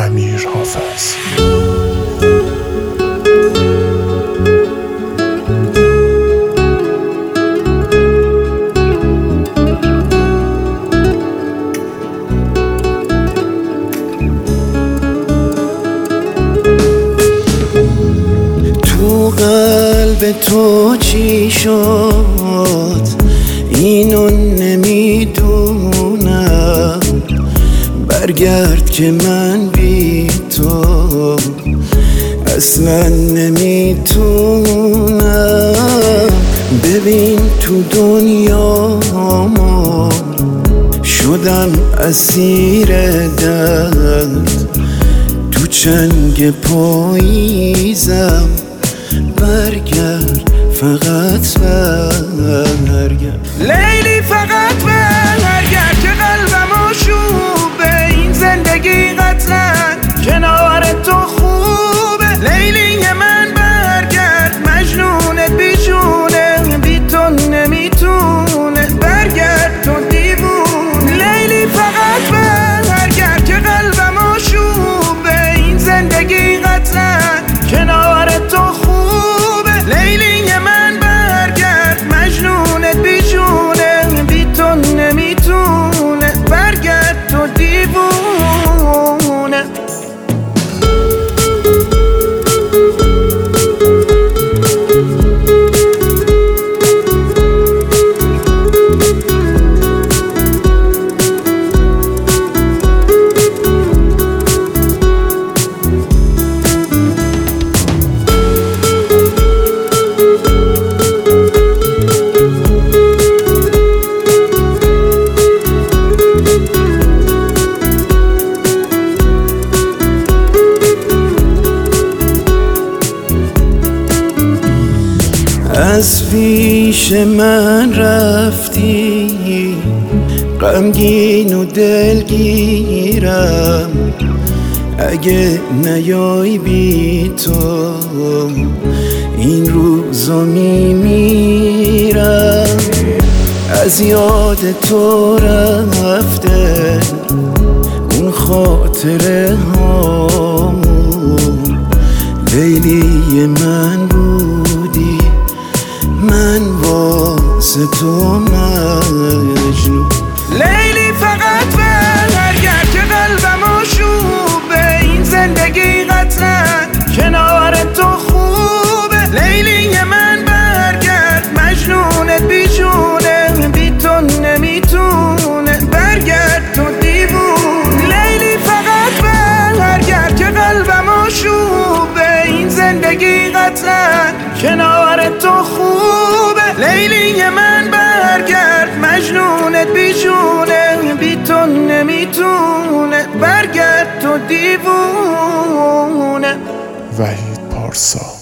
امیر حافظ. تو قلب تو چی شد اینو نمیدونم، برگرد که من بی تو اصلا نمیتونم. ببین تو دنیا ما شدم اسیر درد، تو چنگ پاییزم، برگرد فقط برگرد لیلی، فقط برگرد که قلبم آشوبه، این زندگی قطعا کنار تو خوبه. لیلی من برگرد، مجنونت بیجونه، بی تو نمیتونه، برگرد تو دیوونه. لیلی فقط برگرد که قلبم آشوبه، این زندگی قطعا کنار تو خوبه. لیلی من برگرد، مجنونت بیجونه، بی تو نمیتونه، برگرد تو دیوونه. از پیش من رفتی، غمگین و دلگیرم، اگه نیای بی تو این روزا میمیرم. از یاد تو رفته اون خاطره هامون، لیلی من بودی، من واسه تو مجنون. لیلی فقط برگرد که قلبم آشوبه، این زندگی قطعا کنار تو خوبه. لیلی من برگرد، مجنونت بیجونه، بی تو نمیتونه، برگرد تو دیوونه. لیلی فقط برگرد که قلبم آشوبه، این زندگی قطعا کنار تو خوبه. لیلی من برگرد، مجنونت بیجونه، بی تو نمیتونه، برگرد تو دیوونه. وحید پارسا.